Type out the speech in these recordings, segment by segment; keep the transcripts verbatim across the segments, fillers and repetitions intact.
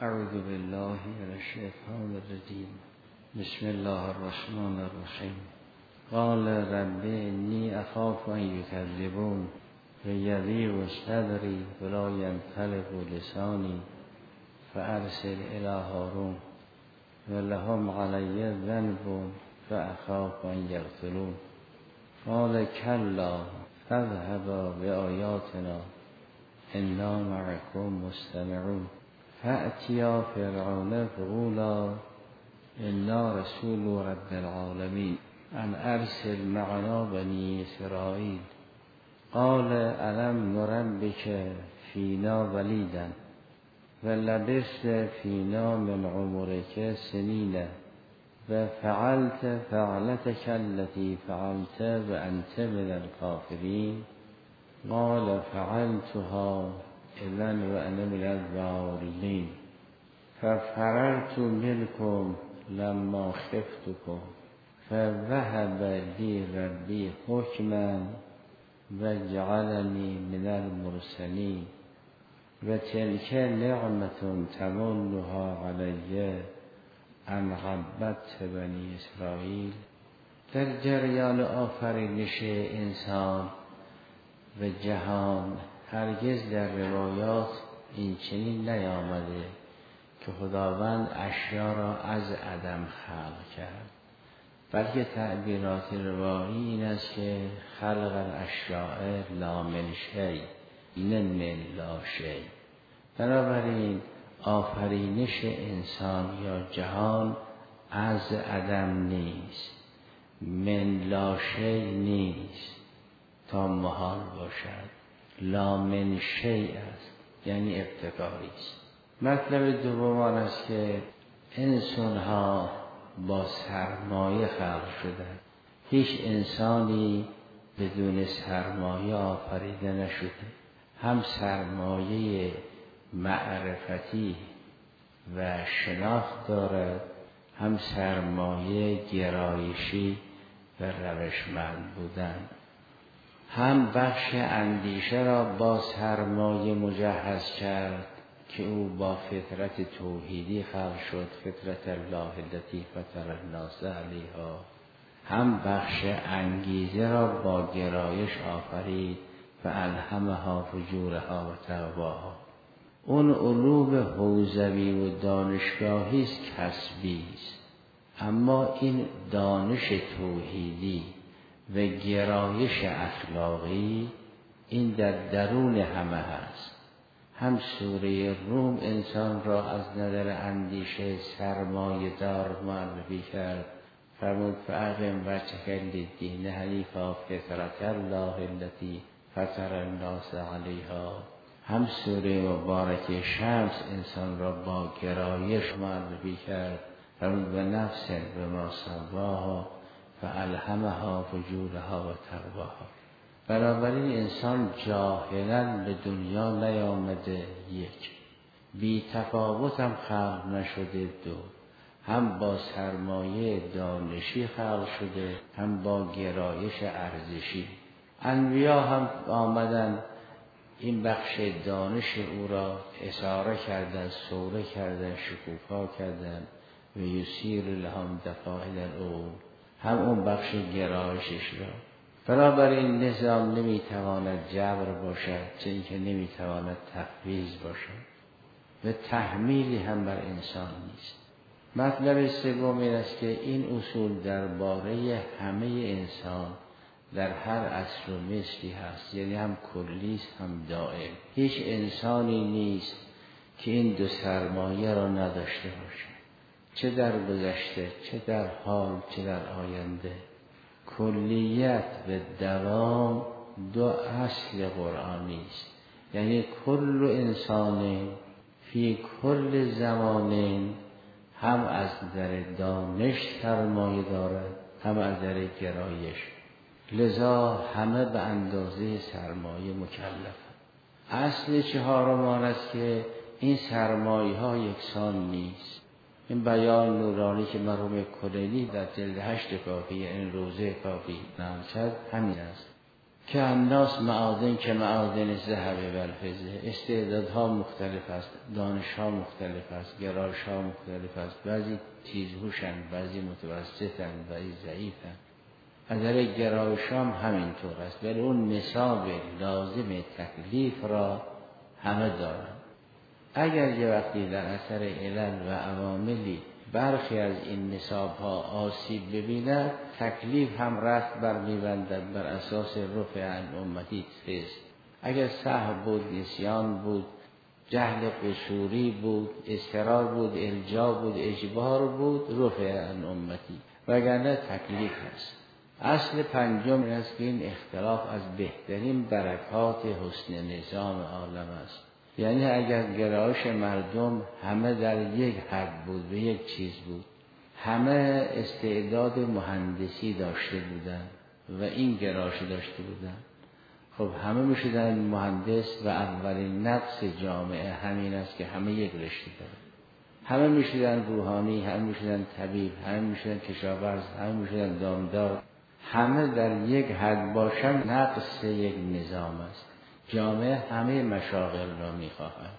اعوذ بالله من الشیطان الرجیم. بسم الله الرحمن الرحیم. قال رب انی اخاف ان یکذبون فیضیق صدری ولا ینطلق لسانی فارسل الی هارون ولهم علی ذنب فاخاف ان یقتلون. قال کلا فاذهبا بآیاتنا انا معکم مستمعون. فأتیا فرعون فقولا انا رسول رب العالمین ان ارسل معنا بنی اسرائیل. قال الم نربک فینا ولیدا ولبثت فینا من عمرک سنین و فعلت فعلتک التي فعلت وانت من الكافرین. قال فعلتها اذا وانا من الضالین. ففررت منكم لما خفتكم فذهب لي ربي حكما وجعلني من المرسلين وتلك نعمة تمنها علي ان عبدت بنی اسرائیل. در جریان آفرینش انسان و جهان هرگز در روایات این چنین نیامده که خداوند اشیا را از عدم خلق کرد، بلکه تعبیرات روایی این است که خلق الاشیاء لا من شیء نه من لا شیء. بنابراین آفرینش انسان یا جهان از عدم نیست، من لا شیء نیست تا محال باشد، لا من شیء است یعنی ابتکاری است. مطلب دوم آن است که انسان ها با سرمایه خلق شدند. هیچ انسانی بدون سرمایه آفریده نشده. هم سرمایه معرفتی و شناخت دارد، هم سرمایه گرایشی و روشمند بودن. هم بخش اندیشه را با سرمایه مجهز کرد که او با فطرت توحیدی خلق شد، فطرت الله التي فطر الناس علیها. هم بخش انگیزه را با گرایش آفرید و الهمها فجورها و تقواها. اون علوم حوزوی و دانشگاهی است، کسبی است، اما این دانش توحیدی و گرایش اخلاقی این در درون همه هست. هم سوره روم انسان را از نظر اندیشه سرمایه دار معرفی کرد، فرمود فاقم وجهک للدین حنیفا فطرة الله التي فطر الناس علیها. هم سوره مبارکه شمس انسان را با گرایش معرفی کرد، فرمود و نفس بما سواها فالهمها فجورها و تقواها. بنابراین انسان جاهلا به دنیا نیامده، یک بی تفاوت هم خلق نشده، دو هم با سرمایه دانشی خلق شده، هم با گرایش ارزشی. انبیا هم آمدن این بخش دانش او را اثاره کردن، سوره کردن، شکوفا کردن و یسیر لهم دفاعل العقول، هم اون بخش گرایشش را. بنابراین نظام نمیتواند جبر باشد، چون که نمیتواند تفویض باشد و تحمیلی هم بر انسان نیست. مطلب سوم این است که این اصول درباره همه انسان در هر عصر و مثلی هست، یعنی هم کلی است هم دائم. هیچ انسانی نیست که این دو سرمایه را نداشته باشد، چه در گذشته، چه در حال، چه در آینده. کلیت و دوام دو اصل قرآنی است، یعنی کل انسان فی کل زمان هم از در دانش سرمایه دارد، هم از در گرایش. لذا همه به اندازه سرمایه مکلف. اصل چهارم آن است که این سرمایه ها یکسان نیست. این بیان نورانی که مرحوم کلینی در جلد هشت کافی، این روزه کافی نام کرد همین است که الناس معادن که معادن ذهب و الفضه، استعدادها مختلف است، دانشها مختلف است، گرایشها مختلف است، بعضی تیزهوشند، بعضی متوسطند، بعضی ضعیفند. از نظر گرایش هم همینطور است، ولی اون نصاب لازم تکلیف را همه دارند. اگر یه وقتی در اثر علل و عواملی برخی از این نصابها آسیب ببیند، تکلیف هم رفت بر می‌بندد بر اساس رفع عن امتی است. اگر سهو بود، نسیان بود، جهل قصوری بود، اضطرار بود، الجا بود، اجبار بود، رفع عن امتی، وگرنه تکلیف است. اصل پنجم این است که این اختلاف از بهترین برکات حسن نظام عالم است. یعنی اگر گرایش مردم همه در یک حد بود، به یک چیز بود، همه استعداد مهندسی داشته بودند و این گرایش داشته بودند، خب همه میشدن مهندس و اولین نقص جامعه همین است که همه یک رشته دارند. همه میشدن روحانی، همه میشدن طبیب، همه میشدن کشاورز، همه میشدن دامدار. همه در یک حد باشن نقص یک نظام است. جامعه همه مشاغل را میخواهد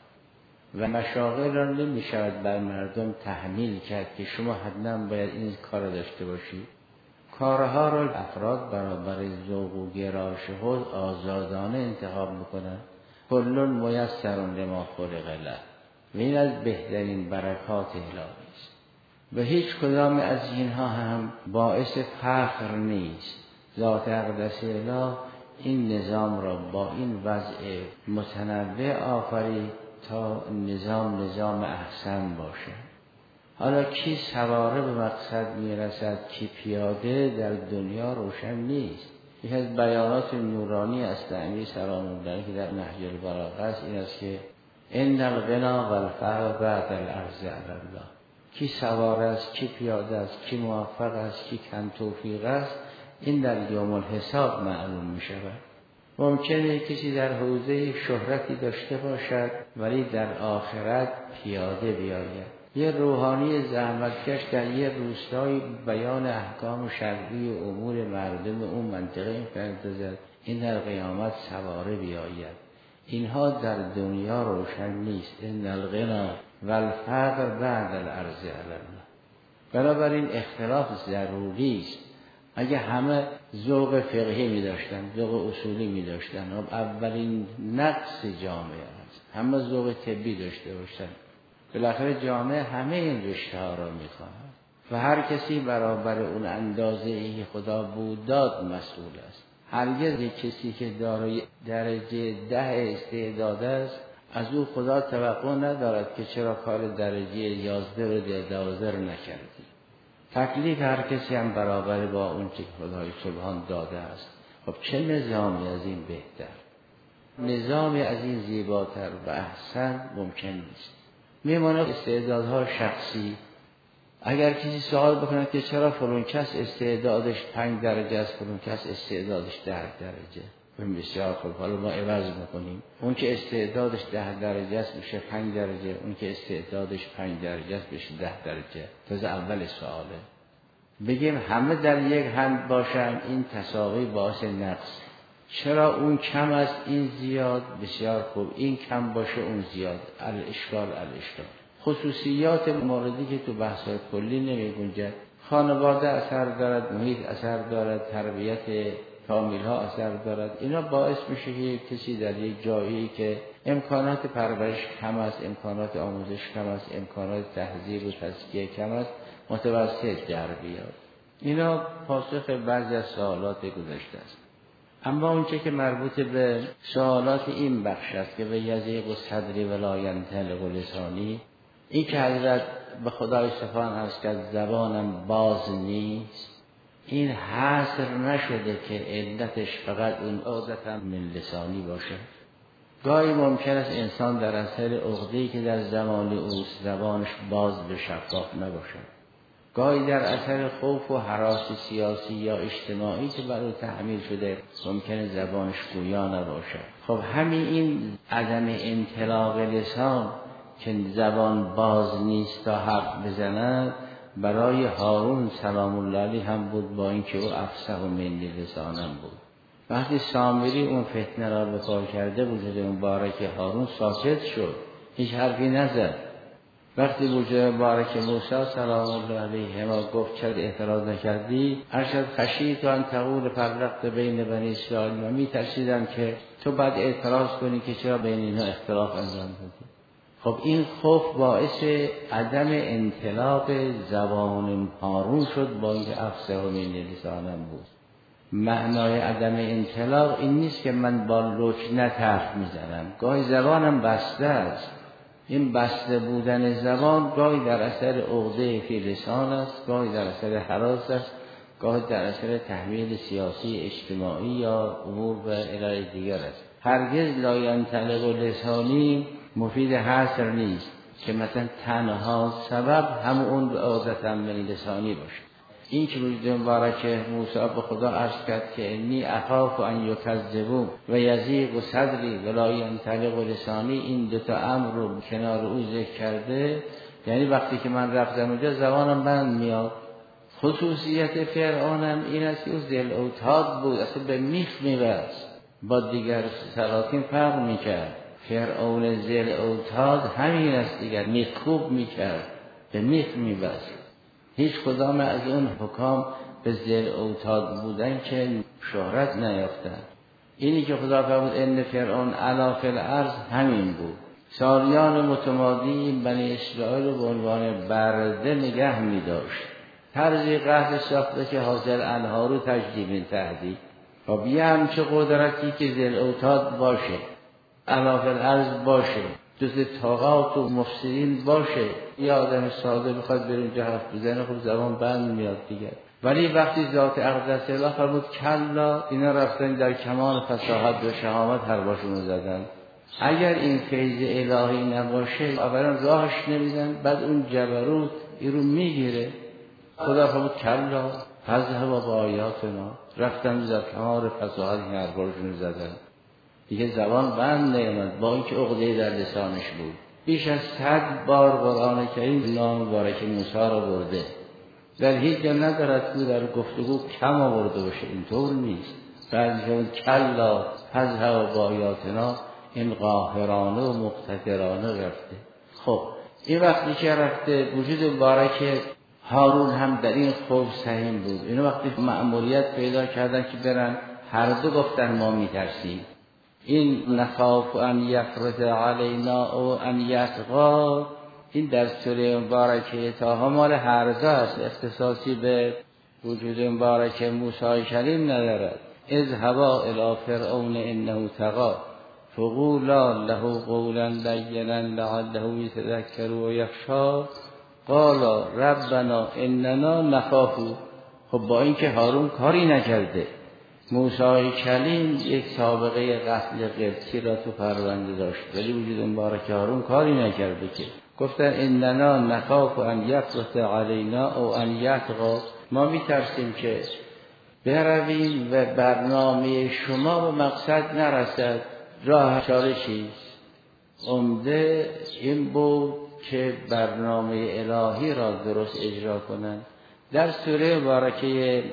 و مشاغل را نمیشود بر مردم تحمیل کرد که شما حتما باید این کار داشته باشید. کارها را افراد برابر ذوق و گرایش خود آزادانه انتخاب میکنند. کل میسر لما خلق له و این از بهترین برکات الهی است و هیچ کدام از اینها هم باعث فخر نیست. ذات اقدس اله این نظام را با این وضع متنوع آفرید تا نظام نظام احسن باشه. حالا کی سواره به مقصد میرسد، کی پیاده، در دنیا روشن نیست. یکی از بیانات نورانی است امیر سلام الله که در نهج البلاغه است این است که ان الغنا و الفقر بعد العرض علی الله. کی سواره است، کی پیاده است، کی موفق است، کی کم توفیق است، این در یوم الحساب معلوم می شود. ممکنه کسی در حوزه شهرتی داشته باشد ولی در آخرت پیاده بیاید. یه روحانی زحمتکش در یه روستایی بیان احکام شرعی و امور مردم اون منطقه می‌پردازد، این در قیامت سواره بیاید. اینها در دنیا روشن نیست. ان الغنا و الفقر بعد العرض علی الله. بنابراین اختلاف ضروری است. اگه همه ذوق فقهی می داشتن، ذوق اصولی می داشتن، اولین نقص جامعه است. همه ذوق طبی داشته باشن، بالاخره جامعه همه این رشته ها را می خواهد و هر کسی برابر اون اندازه ای خدا بود داد مسئول است. هرگز کسی که دارای درجه ده استعداد است از او خدا توقع ندارد که چرا کار درجه یازده و دوازده نکردی. تکلیف هر کسی هم برابر با اون که خدای سبحان داده است. خب چه نظامی از این بهتر، نظامی از این زیباتر و احسن ممکن نیست. میماند استعدادها شخصی. اگر کسی سوال بکنه که چرا فلان کس استعدادش پنج درجه است، فلان کس استعدادش ده درجه، این بسیار خوب، حالا ما عوض میکنیم. اون که استعدادش ده درجه است میشه پنج درجه، اون که استعدادش پنج درجه است میشه ده درجه. تازه اول سواله. بگیم همه در یک حد باشن، این تساوی باعث نقص. چرا اون کم است این زیاد؟ بسیار خوب، این کم باشه اون زیاد. الاشکال الاشکال. خصوصیات موردی که تو بحث کلی نمی گنجد. خانواده اثر دارد، محیط اثر دارد، تربیت فامیل ها اثر دارد. اینا باعث میشه که کسی در یک جایی که امکانات پرورش کم است، امکانات آموزش کم است، امکانات تهذیب و تزکیه کم است، متوسط در بیاد. اینا پاسخ بعضی از سوالات گذشته است. اما اونچه که مربوط به سوالات این بخش است که به یضیق و صدری و لا ینطلق لسانی، این که حضرت به خدای سبحان است که زبانم باز نیست، این حصر نشده که علتش فقط اون عقدتم من لسانی باشه. گاهی ممکن است انسان در اثر عقده‌ای که در زمان اوست زبانش باز به شفاف نباشه. گاهی در اثر خوف و هراس سیاسی یا اجتماعی که بر او تحمیل شده ممکنه زبانش گویا نباشه. خب همین این عدم انطلاق لسان که زبان باز نیست تا حرف بزند برای هارون سلام الله علیه هم بود، با اینکه او افصح و من لسانم بود. وقتی سامری اون فتنه را به کار کرده وجود مبارک هارون ساکت شد، هیچ حرفی نزد. وقتی وجود مبارک موسی سلام الله علیه ما گفت چرا اعتراض نکردی، ارشد خشیت ان تقول فرقت بین بنی اسرائیل، و می ترسیدم که تو بعد اعتراض کنی که چرا بین اینا اختلاف انجام دادی. خب این خوف باعث عدم انطلاق زبان هارون شد، با اینکه افصح من لسانم بود. معنای عدم انطلاق این نیست که من با لکنت حرف میزنم، گاهی زبانم بسته است. این بسته بودن زبان گاهی در اثر عقده فی لسان است، گاهی در اثر هراس است، گاهی در اثر تحمیل سیاسی اجتماعی یا امور و الی دیگر است. هرگز لا ینطلق لسانی مفید حصر نیست که مثلا تنها سبب هم اون عادتا من لسانی باشه. این که وجود مبارک موسی به خدا عرض کرد که انی اخاف ان یکذبون و یضیق صدری و لا ینطلق لسانی، این دو تا امر رو کنار او ذکر کرده، یعنی وقتی که من رفتم اونجا زبانم بند میاد. خصوصیت فرعونم این است که او ذل اوتاد بود، اصلا به میخ میبست، با دیگر سلاطین فرق میکرد. فرعون ذل اوتاد همین است دیگر، میخکوب میکرد، به میخ میبست. هیچ کدام از اون حکام به ذل اوتاد بودن که شهرت نیافتن. اینی که خدا فرمود ان فرعون علا فی الارض همین بود. سالیان متمادی بنی اسرائیل رو به عنوان برده نگه می داشت. طرزی قهر ساخته که حاصل انها رو تجدید تهدید. خب یه همچه قدرتی که ذل اوتاد باشه، علا فی الارض باشه، جز طاغات و مفسدین باشه، یه آدم ساده بخواد بره اونجا حرف بزنه، خب زبان بند میاد دیگه. ولی وقتی ذات اقدس الله فرمود کلا، اینا رفتن در کمال فصاحت و شهامت حرباشون رو زدن. اگر این فیض الهی نباشه اولا راهش نمیدن، بعد اون جبروت این رو میگیره. خدا فرمود کلا فذهب با آیاتنا، رفتن در کمال فصاحت این حرباشون رو زدن. دیگه زبان بند نیامد، با اینکه عقده در لسانش بود. بیش از صد بار قرآن کریم نام مبارک موسی را برده، در هیچ جا ندارد که در گفتگو کم آورده باشه، اینطور نیست. بعد که کلا فذهب با آیاتنا، این قاهرانه و مقتدرانه رفته. خب این وقتی که رفته، وجود مبارک هارون هم در این خوف سهیم بود. این وقتی مأموریت پیدا کردن که برن، هر دو گفتن ما میترسیم. این نخاف ان یفرط علینا او ان یطغی، این در سوره مبارکه طه مال هر دو است، اختصاصی به وجود مبارک موسی کلیم ندارد. اذهبا الی فرعون انه طغی فقولا له قولا لینا لعله یتذکر و یخشی قالا ربنا اننا نخاف. خب با اینکه هارون کاری نکرده، موسی کلیم یک سابقه قتل قبطی را تو پرونده داشت، ولی وجود مبارک هارون کاری نکرده که گفتن اننا نخاف ان یفرط علینا او ان یطغی، ما میترسیم که برویم و برنامه شما به مقصد نرسد. راه چاره چیست؟ عمده این بود که برنامه الهی را درست اجرا کنند. در سوره مبارکه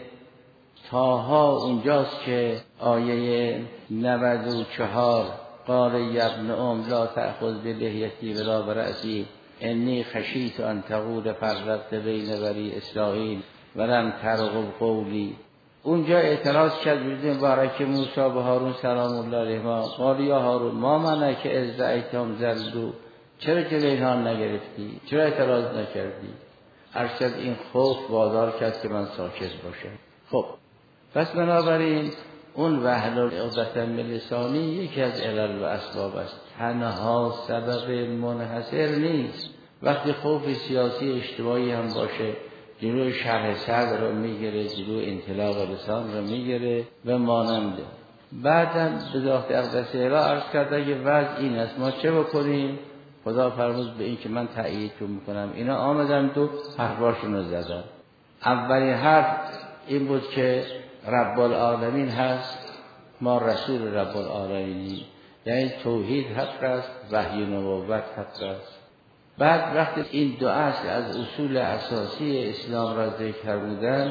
طه اونجاست که آیه نود و چهار قال یا ابن ام لا تأخذ بلحیتی ولا برأسی انی خشیت ان تقول فرقت بین بنی اسرائیل ولم ترقب قولی. اونجا اعتراض کرد وجود مبارک موسی به هارون سلام الله علیهما، قال یا هارون ما منعک اذ رأیتهم ضلوا، چرا جلوی اینها نگرفتی؟ چرا اعتراض نکردی؟ ارشد این خوف وادار کرد که من ساکت باشم. خب پس بنابراین اون وهل عقدة من لسانی یکی از علل و اسباب است، تنها سبب منحصر نیست. وقتی خوف سیاسی اجتماعی هم باشه، جلوی شرح صدر رو میگیره، جلوی انطلاق لسان رو میگیره و ماننده. بعدم به ذات اقدس اله عرض کرده که وضع این است، ما چه بکنیم؟ خدا فرمود به این که من تأییدتون میکنم. اینا آمدن تو حرفاشون رو زدن. اولی حرف این بود که رب العالمین هست، ما رسول رب العالمینی، یعنی توحید حق است، وحی نبوت حق است. بعد وقتی این دو اصل از اصول اساسی اسلام را ذکر بودن،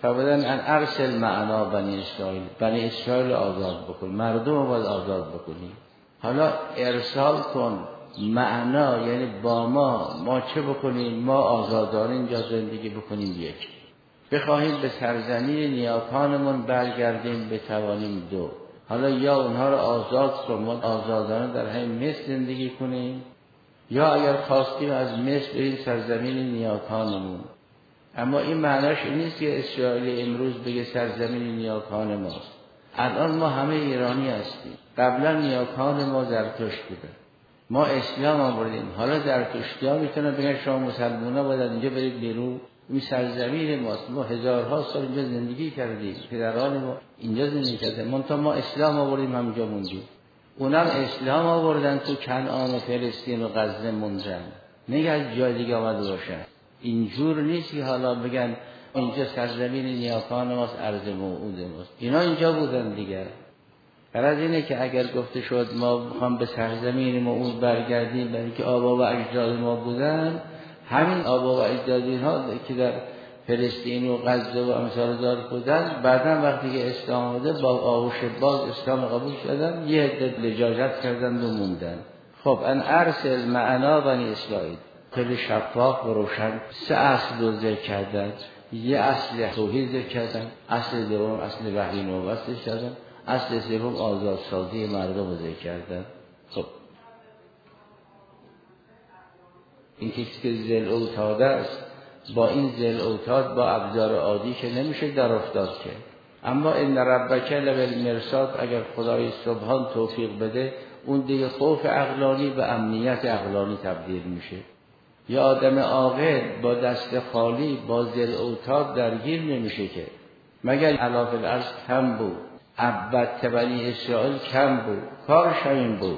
فرمودن ان ارسل معنا بنی اسرائیل، بنی اسرائیل آزاد بکن، مردم رو باید آزاد بکنی. حالا ارسال کن معنا یعنی با ما، ما چه بکنیم؟ ما آزادانه اینجا زندگی بکنیم. یک، بخواهیم به سرزمین نیاکانمون برگردیم بتوانیم. دو، حالا یا اونها رو آزاد کن، ما آزادانه در همین مصر زندگی کنیم، یا اگر خواستیم از مصر بریم سرزمین نیاکانمون. اما این معناش این نیست که اسرائیل امروز بگه سرزمین نیاکان ماست. الان ما همه ایرانی هستیم، قبلا نیاکان ما زرتشت بودن، ما اسلام آوردیم، حالا زرتشتی ها میتونن بگن شما مسلمان ها باید اینجا برید بیرون، این سرزمین ماست، ما هزارها سال اینجا زندگی کردیم، پدران ما اینجا زندگی کردن، منتها ما اسلام آوردیم همینجا موندیم. اونم اسلام آوردن تو کنعان و فلسطین و غزه موندن، نه از جای دیگه آمده باشن. اینجور نیست که حالا بگن اینجا سرزمین نیاکان ماست، ارض موعود ماست. اینا اینجا بودن دیگر. غرض اینه که اگر گفته شد ما میخوام به سرزمین موعود برگردیم برای که آبا و اجداد ما بودن، همین آبا و اجداد اینها که در فلسطین و غزه و امثال ذالک بودن، بعداً وقتی که اسلام آمده با آغوش باز اسلام قبول شدن، یه عده لجاجت کردن و موندن. خب ان ارسل معنا بنی اسرائیل، خیلی شفاف و روشن سه اصل رو ذکر کردن. یه اصل توحید ذکر کردن، اصل دوم اصل وحی نبوت ذکر کردن، اصل سوم آزادسازی مردم رو ذکر کردن. خب این کسی که ذل اوتاد است، با این ذل اوتاد با ابزار عادی که نمیشه در افتاد که. اما ان ربک لبالمرصاد، اگر خدای سبحان توفیق بده، اون دیگه خوف عقلانی به امنیت عقلانی تبدیل میشه. یا آدم عاقل با دست خالی با ذل اوتاد درگیر نمیشه که، مگر علاف الارض کم بود، عبدت بنی اسرائیل کم بود، کارش همین بود.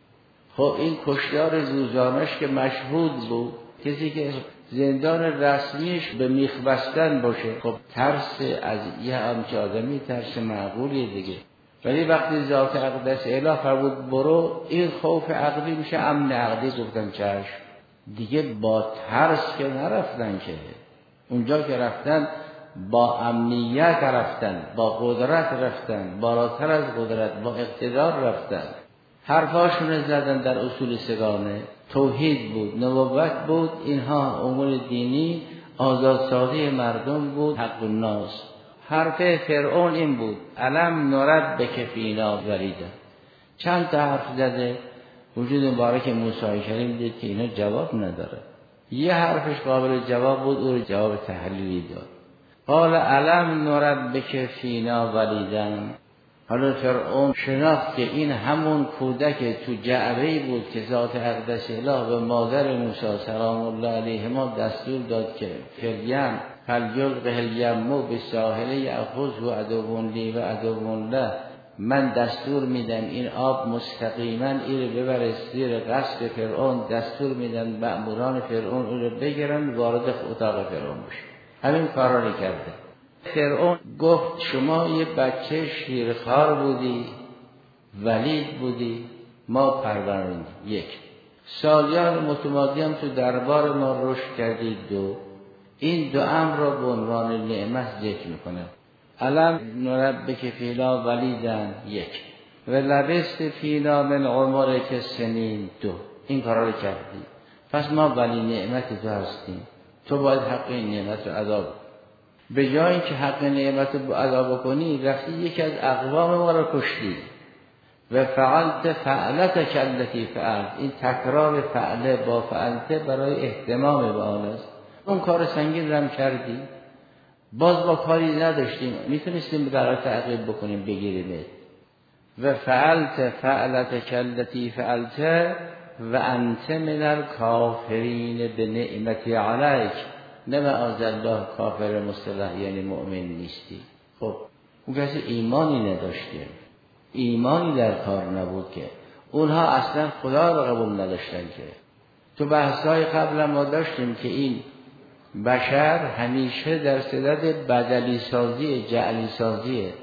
خب این کشتار روزانش که مشهود بود، کسی که زندان رسمیش به میخ بستن باشه، خب ترس از یه همچه آدمی ترس معقولیه دیگه. ولی وقتی ذات اقدس اله فرمود برو، این خوف عقلی میشه امن عقلی. گفتن چشم دیگه، با ترس که نرفتن که، اونجا که رفتن با امنیت رفتن، با قدرت رفتن، بالاتر از قدرت با اقتدار رفتن. حرفاشون زدن در اصول سگانه، توحید بود، نبوت بود، اینها امور دینی، آزادسازی مردم بود، حق الناس. حرف فرعون این بود الم نربک فینا ولیدا. چند تا حرف زده، وجود مبارک موسی کریم دید که اینا جواب نداره. یه حرفش قابل جواب بود، او جواب تحلیلی داد. قال الم نربک فینا ولیدا. حالا فرعون شناخت که این همون کودک تو جعبه‌ای بود که ذات اقدس اله به مادر موسی سلام الله علیهما دستور داد که فریم فلیلقه الیم بالساحل یأخذه عدو لی و عدو له. من دستور میدم این آب مستقیما این رو ببره زیر قصد فرعون، دستور میدم مأموران فرعون اون رو بگیرن وارد اتاق فرعون بشه. همین کارا رو کرده. فرعون گفت شما یه بچه شیرخوار بودی، ولید بودی، ما پروراندیم. یک، سالیان متمادی هم تو دربار ما رشد کردید. دو، این دو امر را به عنوان نعمت ذکر میکنه. الم نربک فینا ولیدن، یک، و لبست فینا من عمرک سنین. دو، این کارا رو کردی، پس ما ولی نعمت تو هستیم، تو باید حق این نعمت رو ادا کنی. به جای اینکه حق نعمت رو ادا بکنی، رفتی یکی از اقوام ما رو کشتی. و فعلت فعلت کلتی فعلت، این تکرار فعله با فعلت برای اهتمام به آن است. اون کار سنگین رم کردی، باز با کاری نداشتیم، میتونستیم در تعقیب بکنیم بگیریم. و فعلت فعلت کلتی فعلت و انت من الکافرین به نعمتی علیک. نه معاذ الله کافر مصطلح یعنی مؤمن نیستی. خب اون کسی ایمانی نداشته، ایمانی در کار نبود که اونها اصلا خدا رو قبول نداشتن. که تو بحث‌های قبل ما داشتیم که این بشر همیشه در صدد بدلی سازی، جعلی سازیه.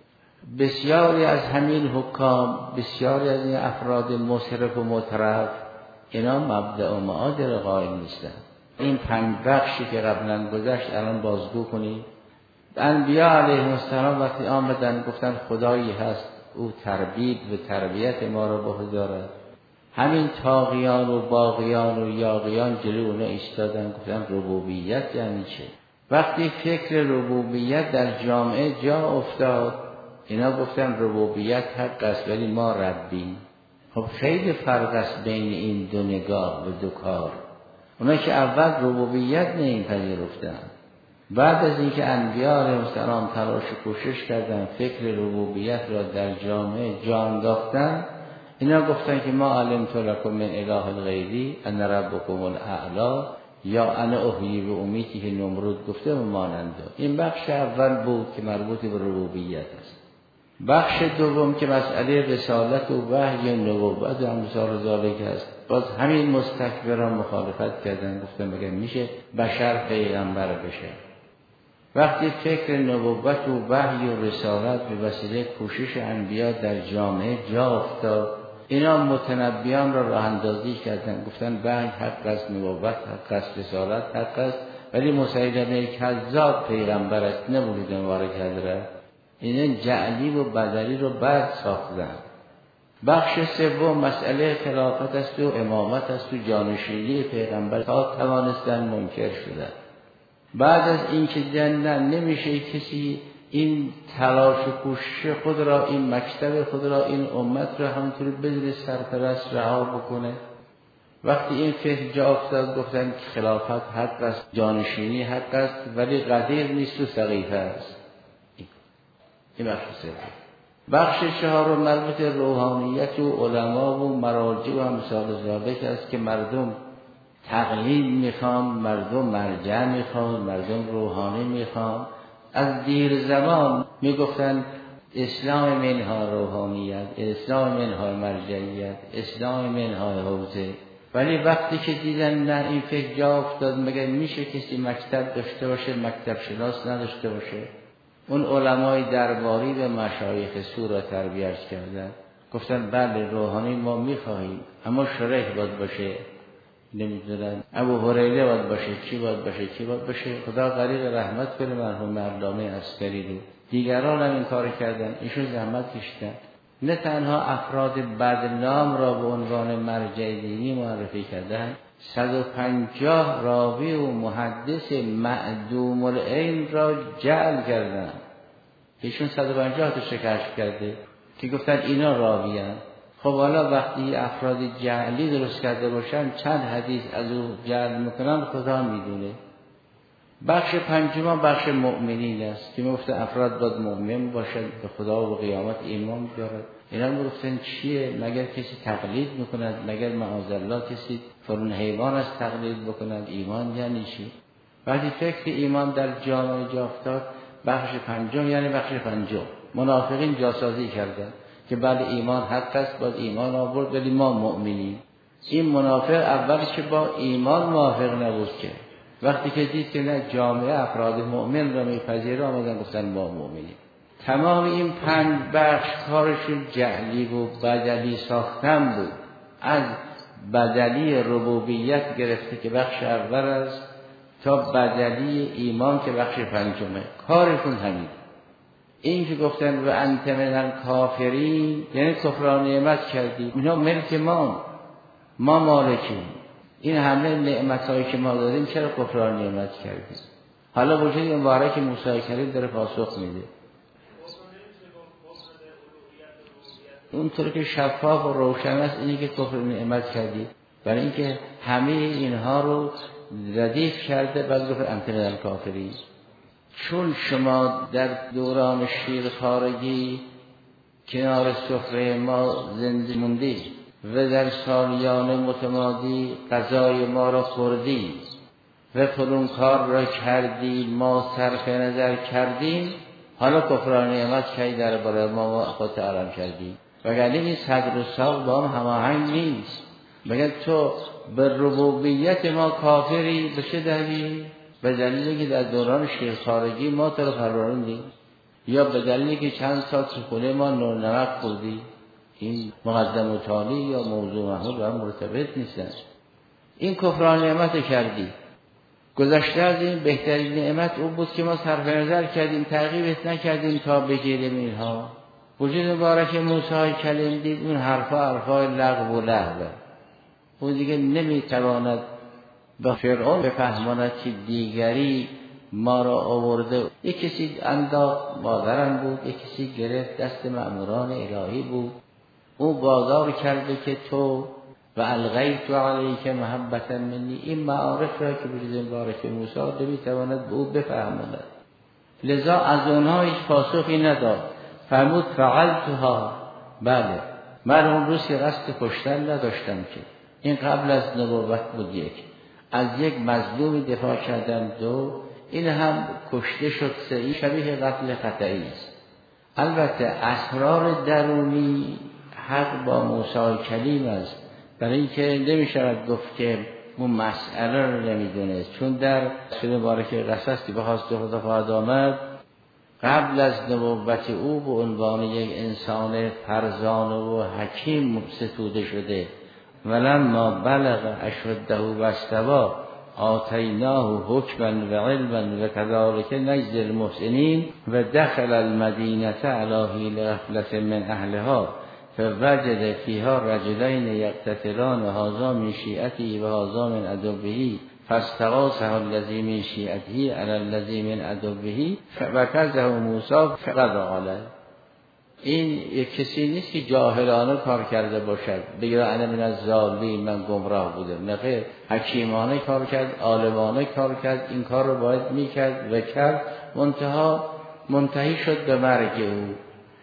بسیاری از همین حکام، بسیاری از این افراد مصرف و مطرف، اینا مبدأ و معاد را قائل نیستن. این پنج بخشی که قبلا گذشت الان بازگو کنید. انبیاء علیهم السلام وقتی آمدن گفتن خدایی هست او تربیت و تربیت ما را به عهده دارد، همین طاغیان و باغیان و یاغیان جلوی اونا ایستادن گفتن ربوبیت یعنی چه؟ وقتی فکر ربوبیت در جامعه جا افتاد اینا گفتن ربوبیت حق است ولی ما ربیم. خب خیلی فرق است بین این دو نگاه و دو کار. اونا که اول ربوبیت نمی‌پذیرفتن، بعد از اینکه انبیاء علیهم السلام تلاش و کوشش کردن فکر ربوبیت را در جامعه جا انداختن، اینا گفتن که ما علمت لکم من اله غیری انا ربکم الاعلی یا انا احیی و امیتی که نمرود گفته و مانند. این بخش اول بود که مربوط به ربوبیت است. بخش دوم که مسئله رسالت و وحی و نبوت و امثال ذالک است، باز همین مستکبران مخالفت کردن، گفتن مگه میشه بشر پیغمبر بشه؟ وقتی فکر نبوت و وحی و رسالت به وسیله کوشش انبیا در جامعه جا افتاد، اینا متنبیان را راه اندازی کردن، گفتن وحی حق است، نبوت حق است، رسالت حق است، ولی مسیلمه کذاب پیغمبر است، نبودید مبارک حضرت. اینا جعلی و بدلی رو بعد ساختن. بخش سوم مسئله خلافت است و امامت است و جانشینی پیغمبر تا توانستن منکر شدن. بعد از این که دیدن نمیشه کسی این تلاش و کوشش خود را، این مکتب خود را، این امت را همونطوری بدون سرپرست رها بکنه، وقتی این فکر جا افتاد گفتن که خلافت حق است، جانشینی حق است، ولی قدیر نیست و سقیفه است. این بخش سوم. بخش چهارم مربوط روحانیت و علما و مراجع و امثال ذالک است که مردم تقلید میخوان، مردم مرجع میخوان، مردم روحانی میخوان. از دیر زمان میگفتن اسلام منها روحانیت، اسلام منها مرجعیت، اسلام منها حوزه، ولی وقتی که دیدن نه این فکر جا افتاد، مگر میشه کسی مکتب داشته باشه مکتب شناس نداشته باشه؟ اون علمای درباری به مشایخ سو را تربیت کردن، گفتن بله روحانی ما میخواهیم اما شریح باید باشه، نمیدونن ابو هریره باید باشه، چی باید باشه، چی باید باشه. خدا غریق رحمت کنه مرحوم علامه عسکری رو، دیگران هم این کار کردن، ایشون زحمت کشیدن، نه تنها افراد بدنام را به عنوان مرجع دینی معرفی کردن، صد و پنجاه راوی و محدث معدوم العین را جعل کردن. ایشون صد و پنجاه تا شکست کرده که گفتن اینا راویان. خب حالا وقتی افراد جعلی درست کرده باشن چند حدیث از او جعل میکنن خدا میدونه. بخش پنجم بخش مؤمنین است که میگفته افراد باید مؤمن باشد، به خدا و قیامت ایمان بیارد. اینا میگفتن چیه؟ مگر کسی تقلید میکند؟ مگر معاذالله کسی فرون حیوان است تقلید بکند؟ ایمان یعنی چی؟ وقتی فکر ایمان در جامعه جا افتاد، بخش پنجم یعنی بخش پنجم منافقین جاسازی کردند که بله ایمان حق است، باید ایمان آورد، ولی ما مؤمنیم. این منافق اولی که با ایمان موافق نبود، که وقتی که دید که نه جامعه افراد مؤمن را میپذیره آمدن گفتن ما مؤمنیم. تمام این پنج بخش کارشون جعلی و بدلی ساختن بود، از بدلی ربوبیت گرفته که بخش اول است تا بدلی ایمان که بخش پنجمه، کارشون همین. این که گفتن و انت من الکافرین یعنی کفران نعمت کردی، اینا ملک ما، ما مالکیم، این همه نعمتایی که ما دادیم چرا کفران نعمت کردیم؟ حالا وجود این مبارک موسی کریم داره پاسخ میده. اونطور که شفاف و روشن است اینی که کفر نعمت کردی، برای اینکه همه اینها رو ردیف کرده. بعد گفت انت من الکافرین، چون شما در دوران شیرخوارگی کنار سفره ما زنده موندی و در سالیان متمادی غذای ما را خوردی و فلان کار را کردی، ما صرف نظر کردیم، حالا کفران نعمت کردی در برای ما خودت علم کردی. وگرنه این صدر و ساق با هم هماهنگ نیست. مگر تو به ربوبیت ما کافری به چه دلیل؟ به دلیلی که در دوران شیرخوارگی ما تو رو پروراندیم، یا به دلیلی که چند سال تو خونه ما نور نمک خوردی. این مقدم و تالی یا موضوع محمول با هم مرتبط نیستن. این کفران نعمت کردی. گذشته از این بهترین نعمت او بود که ما صرف نظر کردیم، تعقیبت نکردیم تا بگیریم اینها. وجود مبارک موسی کلیم دید اون حرفا حرفای لغو و لهوه. اون دیگه نمیتواند با فرعون بفهماند که دیگری ما را آورده. یک کسی انداخت مادرم بود، یک کسی گرفت دست مأموران الهی بود. او بازار کرده که تو و الغیت علیک محبتا منی، این معارف را که وجود مبارک موسی نمیتواند به او بفهماند. لذا از اونها هیچ پاسخی نداد. فرمود فعلتها، بله من اون روز که قصد کشتن نداشتم که. این قبل از نبوت بود. یک از یک مظلومی دفاع کردن. دو این هم کشته شد. سه شبیه قتل خطایی است. البته اسرار درونی حق با موسی کلیم است، برای اینکه نمیشود گفت که اون مسئله رو نمیدونست، چون در سوره مبارکه قصص که بخواست خدا خواهد آمد قبل از نبوت او به عنوان یک انسان فرزانه و حکیم ستوده شده. ولما بلغ اشده و استوى آتیناه حکما و علما و کذالک نجزی المحسنین و دخل المدینه علی حین غفلة من اهلها فوجد فیها رجلین یقتتلان هذا من شیعته و هذا من عدوه فاستغاثه الذی من شیعته علی الذی من عدوه فوکزه موسی فقضا علیه. این یک کسی نیست که جاهلانه کار کرده باشد بگه انا من الضالین، من گمراه بودم. نه خیر، حکیمانه کار کرد، عالمانه کار کرد. این کار رو باید میکرد و کرد. منتها منتهی شد به مرگ او.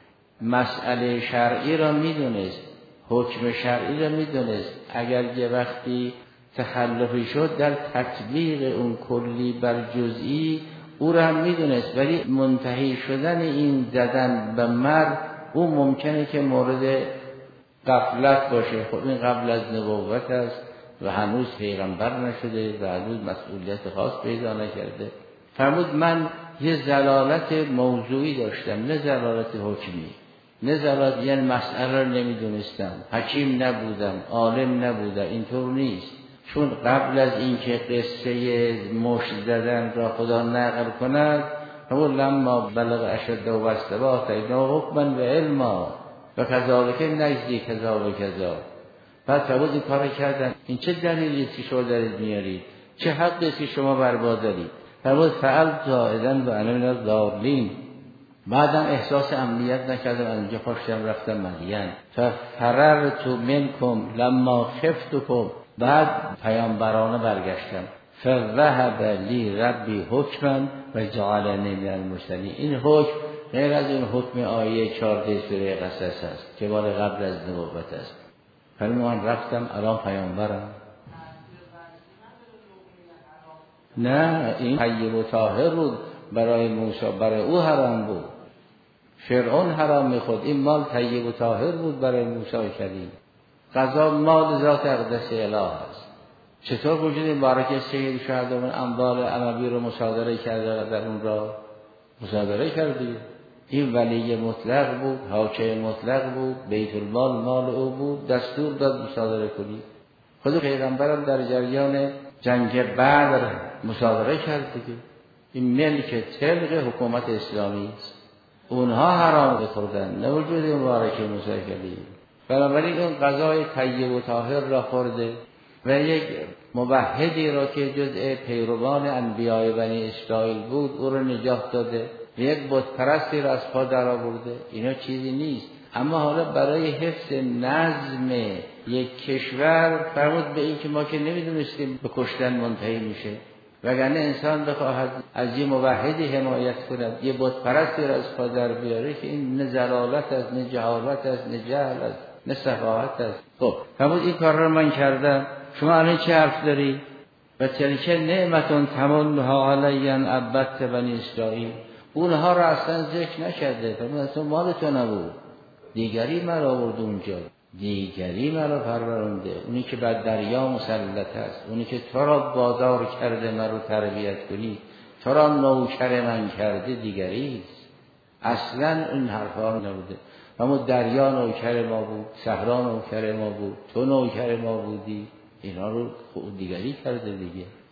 مسئله شرعی را میدونست، حکم شرعی را میدونست. اگر یه وقتی تخلفی شد در تطبیق اون کلی بر جزئی او را هم میدونست، ولی منتهی شدن این زدن به مرگ او ممکنه که مورد غفلت باشه. خب این قبل از نبوت است و هنوز پیغمبر نشده و هنوز مسئولیت خاص پیدا نکرده. فرمود من یه زلالت موضوعی داشتم، نه زلالت حکمی. نه زلالت یعنی مسئله رو نمیدونستم، حکیم نبودم، عالم نبودم. اینطور نیست. چون قبل از اینکه قصه مشت زدن را خدا نقل کند، همون لما بلغ اشده و استوى آتیناه حکما و علما و کذالک نجزی کذا و کذا. بعد فرمود این کار کردن. این چه دلیلی است که شما دارید میارید؟ چه حقی است که شما برباد دارید؟ فرمود فعلتها اذا و انا من الضالین. بعدم احساس امنیت نکردم، از اینجا پاشتم رفتم مدین. ففررت منکم لما خفتکم. بعد پیامبرانه برگشتم. فوهب لی ربی حکما و جعلنی من المرسلین. این حکم غیر از این حکم آیه چهارده سوره قصص است که مال قبل از نبوت است. فرمود رفتم الان پیامبرم. نه، این طیب و طاهر بود برای موسی، برای او حرام بود. فرعون حرام میخورد، این مال طیب و طاهر بود برای موسی کلیم. قضا مال ذات اقدس اله است. چطور وجود مبارک سید شهدامون اموال اموی رو مصادره کرده، در اون را مصادره کردی؟ این ولی مطلق بود، حاکم مطلق بود، بیت المال مال او بود، دستور داد مصادره کنی. خود پیغمبرم در جریان جنگ بدر مصادره کرد دیگه. این ملک طلق حکومت اسلامی است. اونها حرام بخوردن، نه وجود مبارک موسی کلیم. بنابراین اون غذای طیب و طاهر را خورده و یک موحدی را که جزء پیروان انبیاء بنی اسرائیل بود او را نجات داده و یک بت پرستی را از پا در آورده. اینا چیزی نیست. اما حالا برای حفظ نظم یک کشور فرمود به این که ما که نمیدونستیم به کشتن منتهی میشه، وگرنه انسان بخواهد از یه موحدی حمایت کند، یه بت پرستی را از پا در بیاره که این نه ضلالت است، نه جهالت است، نه جهل است، نه سفاهت است. خب فرمود این کار را من کردم، شما الان چه حرف داری؟ و تلک نعمتون تمنها علی ان عبدت بنی اسرائیل. اونها را اصلا ذکر نکرده. فرمود اصلا مال تو نبود، دیگری مرا آورد اونجا، دیگری مرا پرورانده. اونی که بر دریا مسلط است، اونی که تو را بازار کرده مرا تربیت کنی، تو را نوکر من کرده، دیگری است. اصلا این حرفا نبوده. اما دریا نوکر ما بود، صحرا نوکر ما بود، تو نوکر ما بودی. اینا رو دیگری کرده دیگه.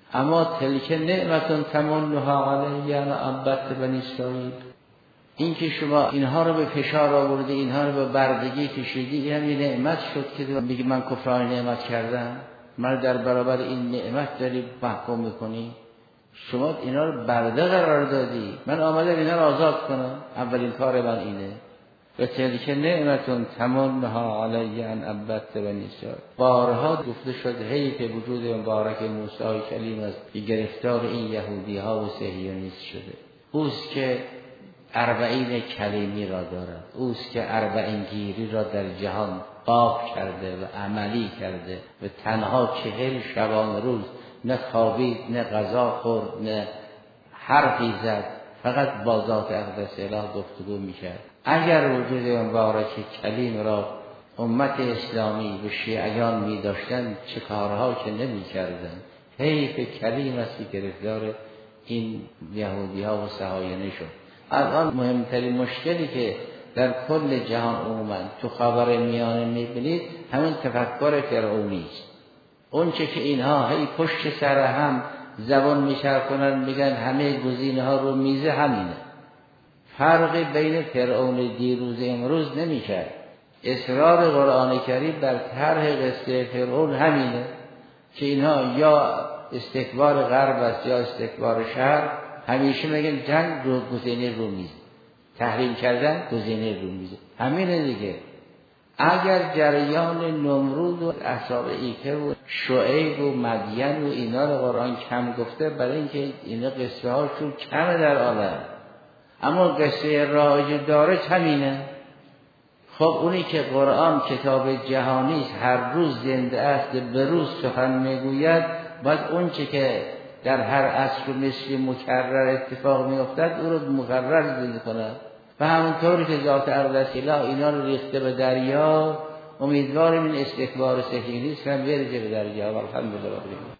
اما تلک نعمتون تمنها علی ان عبدت بنی اسرائیل، این که شما اینها رو به فشار آوردی، اینها رو به بردگی کشیدی، این هم یه نعمت شد که میگی من کفران نعمت کردم. من در برابر این نعمت داری محکوم میکنی. شما اینا رو برده قرار دادی، من آمدم اینا رو آزاد کنم. اولین کار من اینه. و تلک نعمتون تمنها علی ان عبدت بنی اسرائیل. بارها گفته شد حیف وجود مبارک موسی کلیم است که گرفتار این یهودی ها و صهیونیست شده. اوست که اربعین کلیمی را دارد، اوست که اربعین گیری را در جهان قاب کرده و عملی کرده و تنها چهل شبان روز نه خوابید، نه غذا خورد، نه حرفی زد، فقط با ذات اقدس اله گفتگو میکرد. اگر وجود مبارک کلیم را امت اسلامی و شیعیان می داشتن چه کارها که نمی کردن. حیف کلیم است که گرفتار این یهودی ها و صهاینه شد. الان مهمترین مشکلی که در کل جهان عموما تو خبر میانه میبینید همین تفکر فرعونی است. اون چه که اینها هی پشت سر هم زبان میچرخونن میگن همه گزینه ها رو میزه همینه. فرقی بین فرعون دیروز امروز نمیکرد. اصرار قرآن کریم بر طرح قصه فرعون همینه که اینها یا استکبار غرب است یا استکبار شرق. همیشه میگن جنگ رو گزینه رو میزه، تحریم کردن گزینه رو میزه، همینه دیگه. اگر جریان نمرود و اصحاب ایکه و شعیب و مدین و اینا رو قرآن کم گفته برای اینکه اینا قصه هاشون کمه در عالم، اما قصه رایج داره همینه. خب اونی که قرآن کتاب جهانی است، هر روز زنده است، به روز سخن میگوید، باید اون چه که در هر عصر و مثل مکرر اتفاق میافتد او رو مکرر زنده کند. و همونطوری که ذات اقدس اله اینا رو ریخته به دریا، امیدواریم این استکبار صهیونیست هم برسه به دریا. الحمدلله.